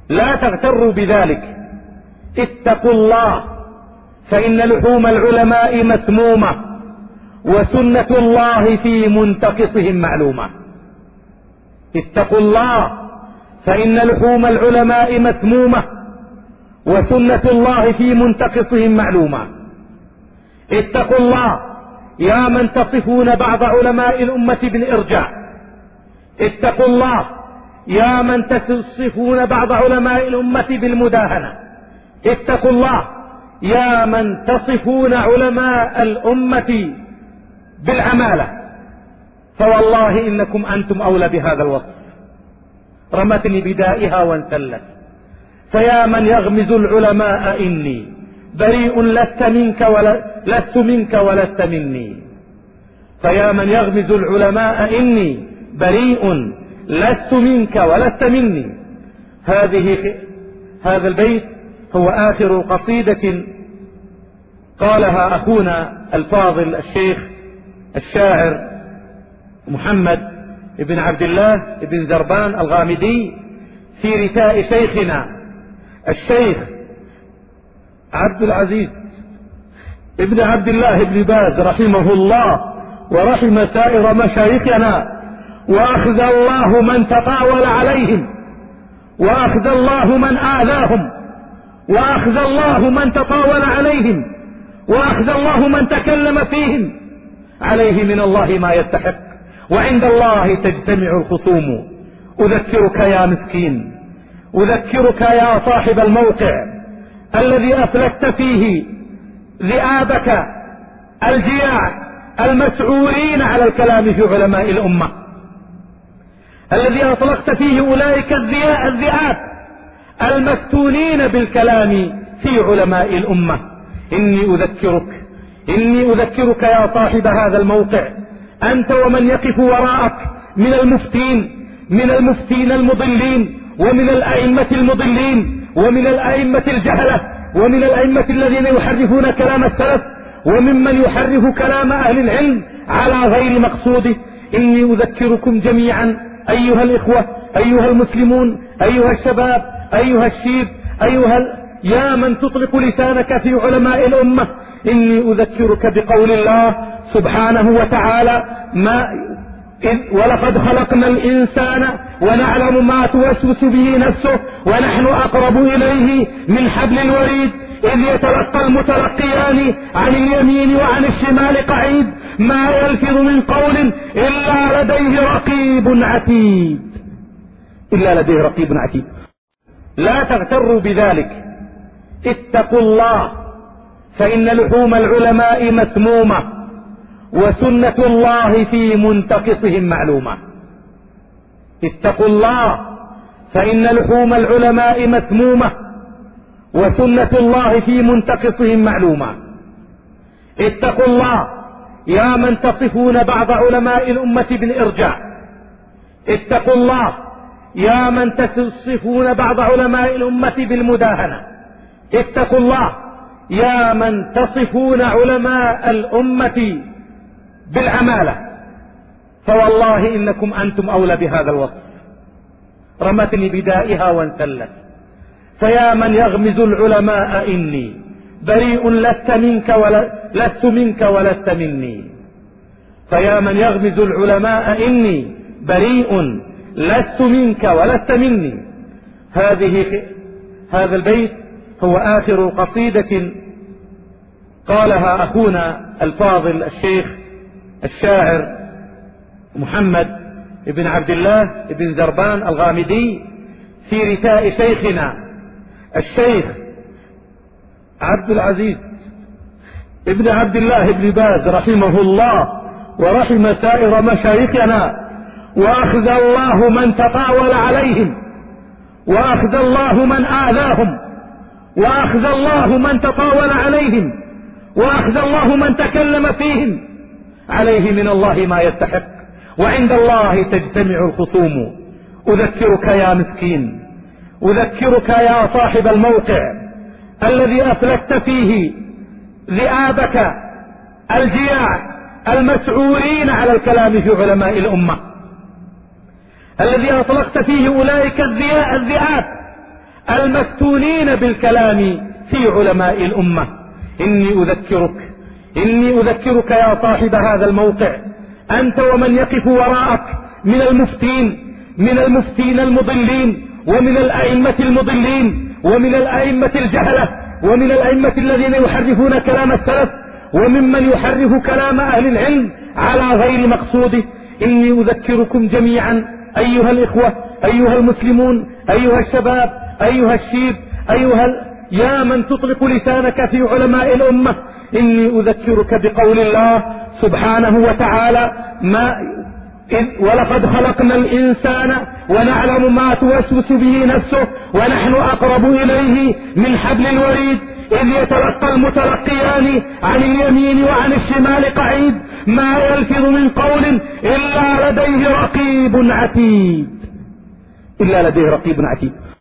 لا تغتروا بذلك، اتقوا الله، فإن لحوم العلماء مسمومة، وسنة الله في منتقصهم معلومة. اتقوا الله، فإن لحوم العلماء مسمومة، وسنة الله في منتقصهم معلومة. اتقوا الله يا من تصفون بعض علماء الأمة بالإرجاء. اتقوا الله يا من تصفون بعض علماء الأمة بالمداهنة. اتقوا الله يا من تصفون علماء الأمة بالعمالة، فوالله إنكم أنتم أولى بهذا الوصف. رمتني بدائها وانسلت، فيا من يغمز العلماء إني بريء لست منك ولست مني. فيا من يغمز العلماء إني بريء لست منك ولست مني. هذا البيت هو آخر قصيدة قالها أخونا الفاضل الشيخ الشاعر محمد بن عبد الله بن زربان الغامدي في رثاء شيخنا الشيخ عبد العزيز ابن عبد الله بن باز رحمه الله ورحم سائر مشايخنا، وأخذ الله من تطاول عليهم، وأخذ الله من آذاهم، وأخذ الله من تطاول عليهم، وأخذ الله من تكلم فيهم. عليه من الله ما يستحق، وعند الله تجتمع الخصوم. أذكرك يا مسكين، أذكرك يا صاحب الموقع الذي أفلت فيه ذئابك الجياع المسعورين على الكلام في علماء الأمة، الذي أطلقت فيه أولئك الذئاب المفتونين بالكلام في علماء الأمة. إني أذكرك يا صاحب هذا الموقع، أنت ومن يقف وراءك من المفتين المضلين، ومن الأئمة المضلين، ومن الأئمة الجهلة، ومن الأئمة الذين يحرفون كلام السلف، وممن يحرف كلام أهل العلم على غير مقصوده. إني أذكركم جميعا أيها الإخوة، أيها المسلمون، أيها الشباب، أيها الشيب، يا من تطلق لسانك في علماء الأمة، إني أذكرك بقول الله سبحانه وتعالى ولقد خلقنا الإنسان ونعلم ما توسوس به نفسه ونحن أقرب إليه من حبل الوريد إذ يتلقى المتلقيان عن اليمين وعن الشمال قعيد ما يلفظ من قول إلا لديه رقيب عتيد. لا تغتروا بذلك، اتقوا الله، فإن لحوم العلماء مسمومة، وسنة الله في منتقصهم معلومة. اتقوا الله، فإن لحوم العلماء مسمومة، وسنة الله في منتقصهم معلومة. اتقوا الله يا من تصفون بعض علماء الأمة بالإرجاء. اتقوا الله يا من تصفون بعض علماء الأمة بالمداهنة. اتقوا الله يا من تصفون علماء الأمة بالعمالة، فوالله إنكم أنتم أولى بهذا الوصف. رمتني بدائها وانسلت، فيا من يغمز العلماء إني بريء لست منك ولست مني. فيا من يغمز العلماء إني بريء لست منك ولست مني. هذا البيت هو آخر قصيدة قالها أخونا الفاضل الشيخ الشاعر محمد بن عبد الله بن زربان الغامدي في رثاء شيخنا الشيخ عبد العزيز ابن عبد الله بن باز رحمه الله ورحم سائر مشايخنا، وأخذ الله من تطاول عليهم، وأخذ الله من آذاهم، وأخذ الله من تطاول عليهم، وأخذ الله من تكلم فيهم. عليه من الله ما يستحق، وعند الله تجتمع الخصوم. أذكرك يا مسكين، أذكرك يا صاحب الموقع الذي أفلت فيه ذئابك الجياع المسعورين على الكلام في علماء الأمة، الذي أطلقت فيه أولئك الذئاب المفتونين بالكلام في علماء الأمة. إني أذكرك يا صاحب هذا الموقع، أنت ومن يقف وراءك من المفتين المضلين، ومن الأئمة المضلين، ومن الأئمة الجهلة، ومن الأئمة الذين يحرفون كلام السلف، وممن يحرف كلام أهل العلم على غير مقصوده. إني أذكركم جميعا أيها الإخوة، أيها المسلمون، أيها الشباب، أيها الشيب، يا من تطلق لسانك في علماء الأمة، إني أذكرك بقول الله سبحانه وتعالى: ولقد خلقنا الإنسان ونعلم ما توسوس به نفسه ونحن أقرب إليه من حبل الوريد إذ يتلقى المتلقيان عن اليمين وعن الشمال قعيد ما يلفظ من قول إلا لديه رقيب عتيد.